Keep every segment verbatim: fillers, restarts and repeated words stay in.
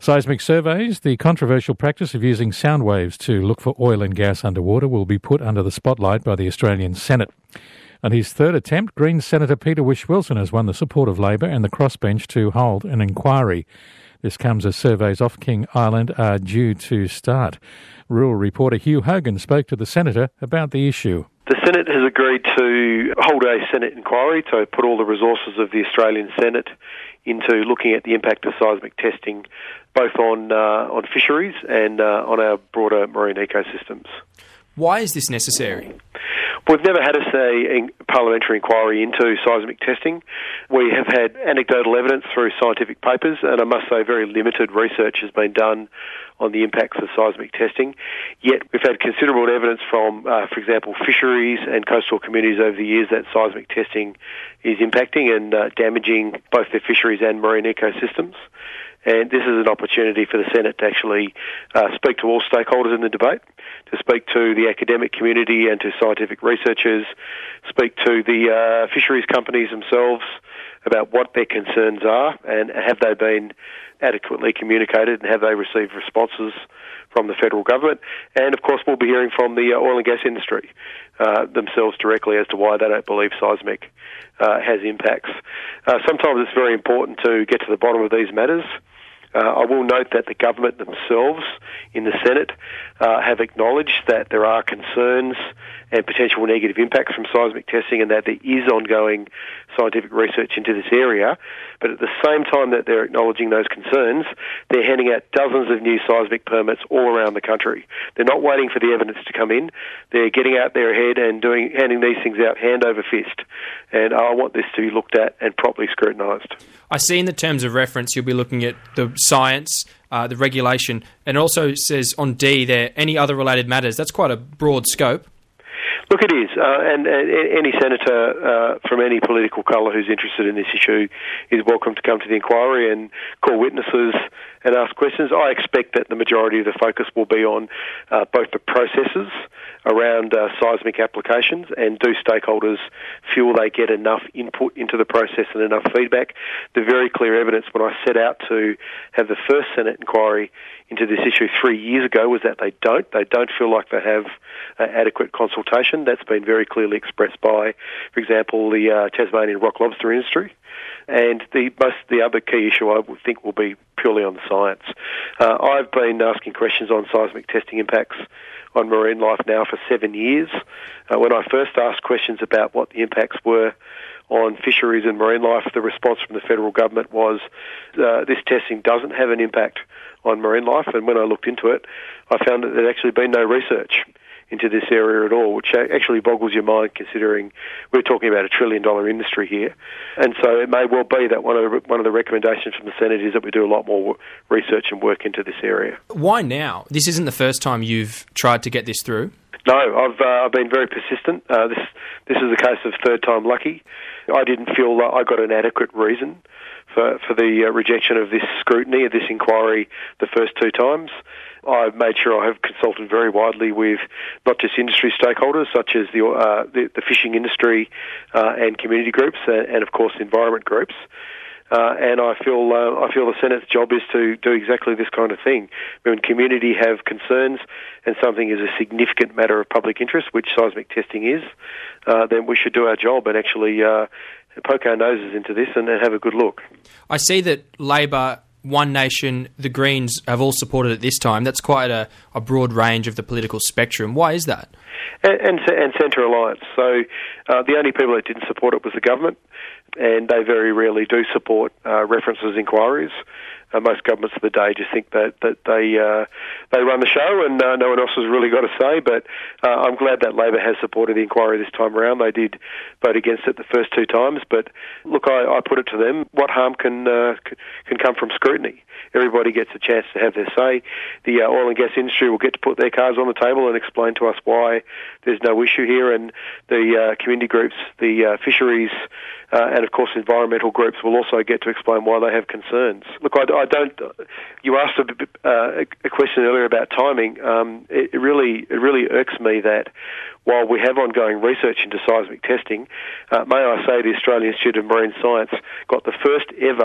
Seismic surveys, the controversial practice of using sound waves to look for oil and gas underwater, will be put under the spotlight by the Australian Senate. On his third attempt, Greens Senator Peter Whish-Wilson has won the support of Labor and the crossbench to hold an inquiry. This comes as surveys off King Island are due to start. Rural reporter Hugh Hogan spoke to the Senator about the issue. The Senate has agreed to hold a Senate inquiry to put all the resources of the Australian Senate into looking at the impact of seismic testing both on uh, on fisheries and uh, on our broader marine ecosystems. Why is this necessary? We've never had a, a parliamentary inquiry into seismic testing. We have had anecdotal evidence through scientific papers, and I must say very limited research has been done on the impacts of seismic testing. Yet we've had considerable evidence from, uh, for example, fisheries and coastal communities over the years that seismic testing is impacting and uh, damaging both their fisheries and marine ecosystems. And this is an opportunity for the Senate to actually uh, speak to all stakeholders in the debate, to speak to the academic community and to scientific researchers, speak to the uh, fisheries companies themselves about what their concerns are and have they been adequately communicated and have they received responses from the federal government. And, of course, we'll be hearing from the oil and gas industry uh, themselves directly as to why they don't believe seismic uh, has impacts. Uh, sometimes it's very important to get to the bottom of these matters. Uh, I will note that the government themselves in the Senate uh, have acknowledged that there are concerns and potential negative impacts from seismic testing and that there is ongoing scientific research into this area. But at the same time that they're acknowledging those concerns, they're handing out dozens of new seismic permits all around the country. They're not waiting for the evidence to come in. They're getting out there ahead and doing handing these things out hand over fist. And I want this to be looked at and properly scrutinised. I see in the terms of reference you'll be looking at the science, uh, the regulation, and it also says on D there, any other related matters. That's quite a broad scope. Look, it is, uh, and, and any senator uh, from any political colour who's interested in this issue is welcome to come to the inquiry and call witnesses and ask questions. I expect that the majority of the focus will be on uh, both the processes around uh, seismic applications and do stakeholders feel they get enough input into the process and enough feedback. The very clear evidence when I set out to have the first Senate inquiry into this issue three years ago was that they don't. They don't feel like they have uh, adequate consultation. That's been very clearly expressed by, for example, the uh, Tasmanian rock lobster industry. And the most, the other key issue I would think will be purely on the science. Uh, I've been asking questions on seismic testing impacts on marine life now for seven years. Uh, when I first asked questions about what the impacts were on fisheries and marine life, the response from the federal government was uh, this testing doesn't have an impact on marine life. And when I looked into it, I found that there had actually been no research into this area at all, which actually boggles your mind considering we're talking about a trillion dollar industry here. And so it may well be that one of the, one of the recommendations from the Senate is that we do a lot more research and work into this area. Why now? This isn't the first time you've tried to get this through. No, I've uh, I've been very persistent. Uh, this this is a case of third time lucky. I didn't feel that I got an adequate reason for for the uh, rejection of this scrutiny, of this inquiry, the first two times. I've made sure I have consulted very widely with not just industry stakeholders such as the uh, the, the fishing industry uh, and community groups and, and of course environment groups. Uh, and I feel uh, I feel the Senate's job is to do exactly this kind of thing. When community have concerns and something is a significant matter of public interest, which seismic testing is, uh, then we should do our job and actually uh, poke our noses into this and, and have a good look. I see that Labor, One Nation, the Greens have all supported it this time. That's quite a, a broad range of the political spectrum. Why is that? And, and, and Centre Alliance. So uh, the only people that didn't support it was the government, and they very rarely do support uh, references inquiries. Uh, most governments of the day just think that, that they uh, they run the show and uh, no one else has really got a say. But uh, I'm glad that Labor has supported the inquiry this time around. They did vote against it the first two times. But look, I, I put it to them, what harm can uh, can come from scrutiny? Everybody gets a chance to have their say. The uh, oil and gas industry will get to put their cards on the table and explain to us why there's no issue here. And the uh, community groups, the uh, fisheries, uh, and of course environmental groups will also get to explain why they have concerns. Look, I, I don't. You asked a, uh, a question earlier about timing. Um, it, it really, it really irks me that while we have ongoing research into seismic testing, uh, may I say the Australian Institute of Marine Science got the first ever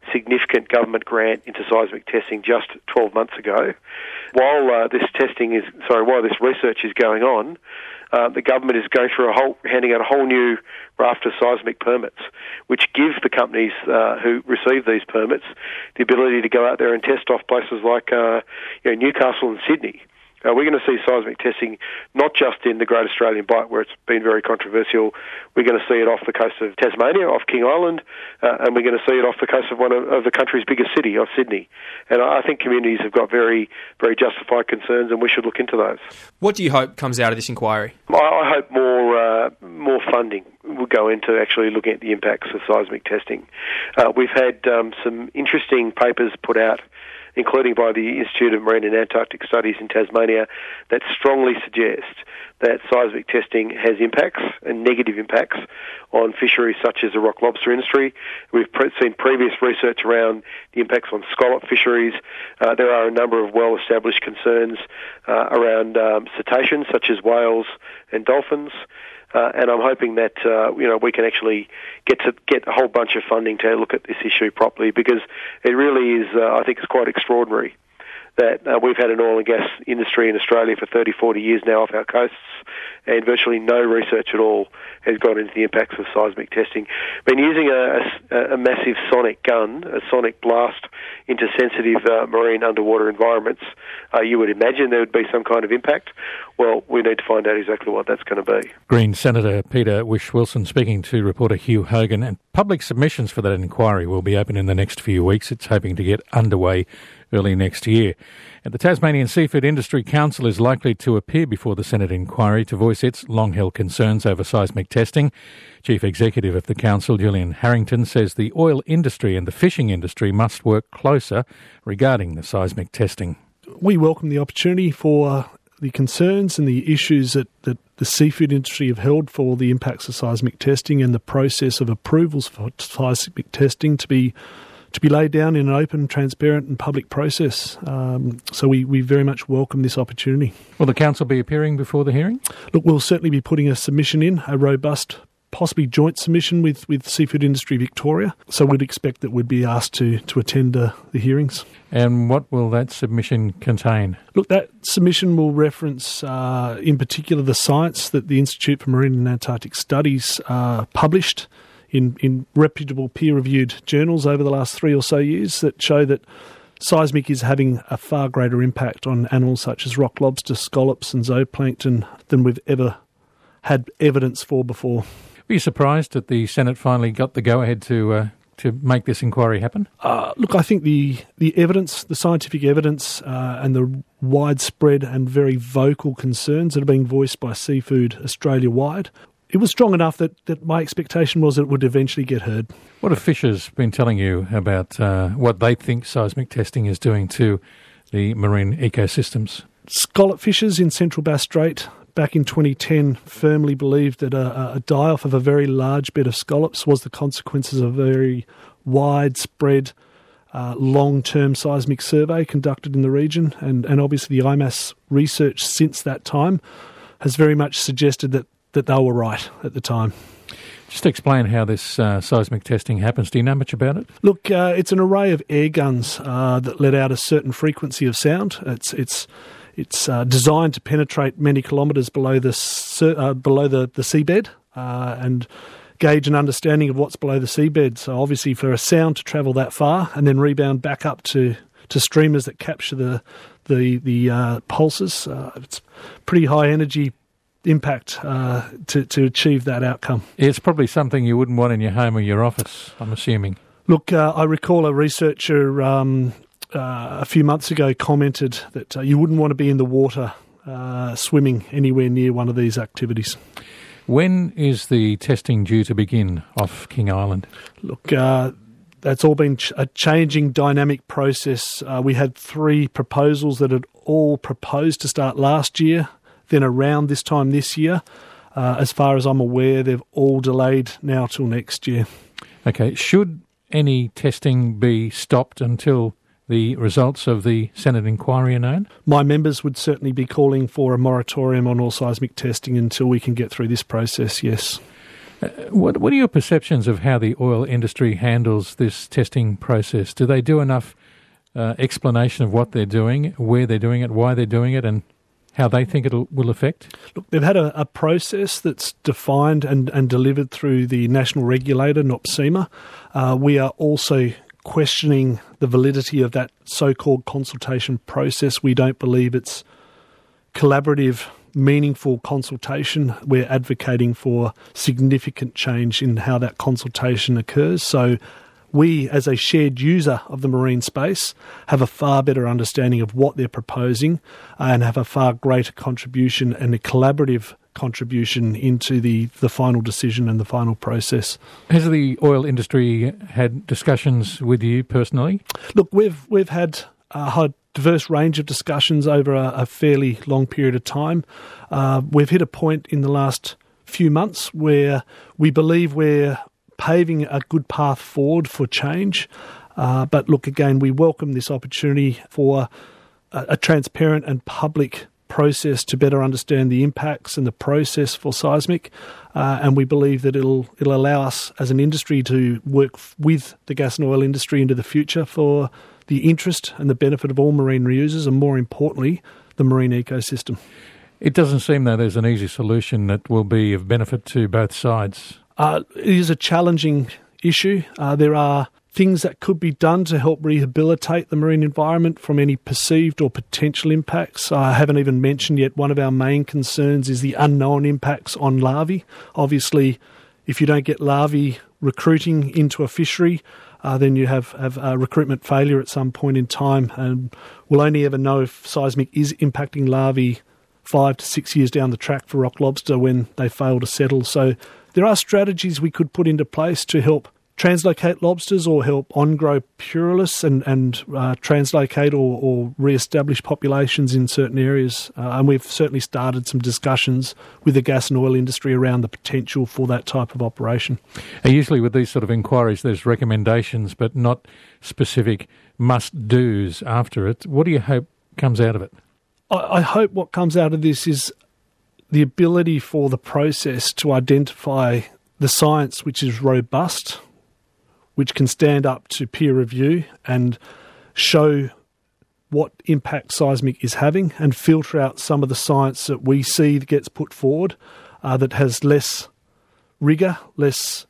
significant government grant into seismic testing just twelve months ago. While uh, this testing is, sorry, while this research is going on, uh, the government is going through a whole, handing out a whole new raft of seismic permits, which give the companies uh, who receive these permits the ability to go out there and test off places like uh, you know, Newcastle and Sydney. Uh, we're going to see seismic testing not just in the Great Australian Bight, where it's been very controversial. We're going to see it off the coast of Tasmania, off King Island, uh, and we're going to see it off the coast of one of, of the country's biggest city, of Sydney. And I think communities have got very, very justified concerns, and we should look into those. What do you hope comes out of this inquiry? I, I hope more, uh, more funding will go into actually looking at the impacts of seismic testing. Uh, we've had um, some interesting papers put out, including by the Institute of Marine and Antarctic Studies in Tasmania, that strongly suggest that seismic testing has impacts and negative impacts on fisheries such as the rock lobster industry. We've pre- seen previous research around the impacts on scallop fisheries. Uh, there are a number of well-established concerns uh, around um, cetaceans such as whales and dolphins. Uh, and I'm hoping that uh, you know we can actually get to get a whole bunch of funding to look at this issue properly, because it really is, uh, I think it's quite extraordinary that uh, we've had an oil and gas industry in Australia for thirty, forty years now off our coasts, and virtually no research at all has gone into the impacts of seismic testing. Been using a, a, a massive sonic gun, a sonic blast into sensitive uh, marine underwater environments. Uh, you would imagine there would be some kind of impact. Well, we need to find out exactly what that's going to be. Green Senator Peter Whish-Wilson speaking to reporter Hugh Hogan. And public submissions for that inquiry will be open in the next few weeks. It's hoping to get underway early next year. And the Tasmanian Seafood Industry Council is likely to appear before the Senate inquiry to voice its long-held concerns over seismic testing. Chief Executive of the Council, Julian Harrington, says the oil industry and the fishing industry must work closer regarding the seismic testing. We welcome the opportunity for the concerns and the issues that, that the seafood industry have held for the impacts of seismic testing and the process of approvals for seismic testing to be to be laid down in an open, transparent and public process. Um, so we, we very much welcome this opportunity. Will the Council be appearing before the hearing? Look, we'll certainly be putting a submission in, a robust, possibly joint submission with, with Seafood Industry Victoria. So we'd expect that we'd be asked to, to attend uh, the hearings. And what will that submission contain? Look, that submission will reference, uh, in particular, the science that the Institute for Marine and Antarctic Studies uh, published in, in reputable peer-reviewed journals over the last three or so years that show that seismic is having a far greater impact on animals such as rock lobster, scallops and zooplankton than we've ever had evidence for before. Were you surprised that the Senate finally got the go-ahead to uh, to make this inquiry happen? Uh, look, I think the, the evidence, the scientific evidence uh, and the widespread and very vocal concerns that are being voiced by Seafood Australia-wide, it was strong enough that, that my expectation was that it would eventually get heard. What have fishers been telling you about uh, what they think seismic testing is doing to the marine ecosystems? Scallop fishers in Central Bass Strait back in twenty ten firmly believed that a, a die-off of a very large bed of scallops was the consequences of a very widespread, uh, long-term seismic survey conducted in the region. And, and obviously the I M A S research since that time has very much suggested that that they were right at the time. Just explain how this uh, seismic testing happens. Do you know much about it? Look, uh, it's an array of air guns uh, that let out a certain frequency of sound. It's it's it's uh, designed to penetrate many kilometres below the uh, below the, the seabed uh, and gauge an understanding of what's below the seabed. So obviously for a sound to travel that far and then rebound back up to, to streamers that capture the the, the uh, pulses, uh, it's pretty high energy impact uh, to, to achieve that outcome. It's probably something you wouldn't want in your home or your office, I'm assuming. Look, uh, I recall a researcher um, uh, a few months ago commented that uh, you wouldn't want to be in the water uh, swimming anywhere near one of these activities. When is the testing due to begin off King Island? Look, uh, that's all been ch- a changing dynamic process. Uh, we had three proposals that had all proposed to start last year. Then around this time this year, uh, as far as I'm aware, they've all delayed now till next year. Okay. Should any testing be stopped until the results of the Senate inquiry are known? My members would certainly be calling for a moratorium on all seismic testing until we can get through this process, yes. Uh, what, what are your perceptions of how the oil industry handles this testing process? Do they do enough uh, explanation of what they're doing, where they're doing it, why they're doing it, and how they think it will affect? Look, they've had a, a process that's defined and, and delivered through the national regulator, NOPSEMA. Uh, we are also questioning the validity of that so-called consultation process. We don't believe it's collaborative, meaningful consultation. We're advocating for significant change in how that consultation occurs. So we, as a shared user of the marine space, have a far better understanding of what they're proposing and have a far greater contribution and a collaborative contribution into the, the final decision and the final process. Has the oil industry had discussions with you personally? Look, we've we've had a diverse range of discussions over a, a fairly long period of time. Uh, we've hit a point in the last few months where we believe we're paving a good path forward for change. Uh, but look, again, we welcome this opportunity for a, a transparent and public process to better understand the impacts and the process for seismic, uh, and we believe that it'll it'll allow us as an industry to work f- with the gas and oil industry into the future for the interest and the benefit of all marine users, and more importantly, the marine ecosystem. It doesn't seem, though, there's an easy solution that will be of benefit to both sides. Uh, it is a challenging issue. Uh, there are things that could be done to help rehabilitate the marine environment from any perceived or potential impacts. I haven't even mentioned yet one of our main concerns is the unknown impacts on larvae. Obviously, if you don't get larvae recruiting into a fishery, uh, then you have, have uh, recruitment failure at some point in time, and we'll only ever know if seismic is impacting larvae five to six years down the track for rock lobster when they fail to settle. So there are strategies we could put into place to help translocate lobsters or help on-grow puralists and, and uh, translocate or, or re-establish populations in certain areas. Uh, and we've certainly started some discussions with the gas and oil industry around the potential for that type of operation. Uh, usually with these sort of inquiries, there's recommendations but not specific must-dos after it. What do you hope comes out of it? I, I hope what comes out of this is the ability for the process to identify the science which is robust, which can stand up to peer review and show what impact seismic is having, and filter out some of the science that we see that gets put forward uh, that has less rigour, less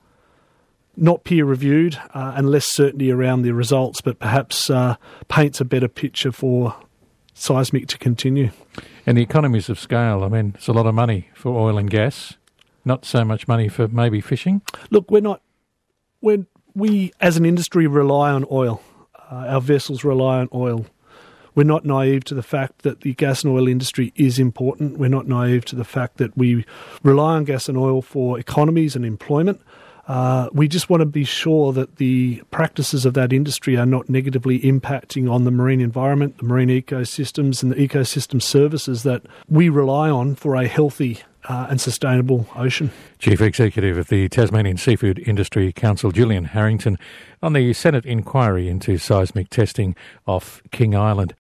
not peer reviewed, uh, and less certainty around the results, but perhaps uh, paints a better picture for seismic to continue. And the economies of scale, I mean, it's a lot of money for oil and gas, not so much money for maybe fishing. Look, we're not... We're, We, as an industry, rely on oil. Uh, our vessels rely on oil. We're not naive to the fact that the gas and oil industry is important. We're not naive to the fact that we rely on gas and oil for economies and employment. Uh, we just want to be sure that the practices of that industry are not negatively impacting on the marine environment, the marine ecosystems, and the ecosystem services that we rely on for a healthy Uh, and sustainable ocean. Chief Executive of the Tasmanian Seafood Industry Council, Julian Harrington, on the Senate inquiry into seismic testing off King Island.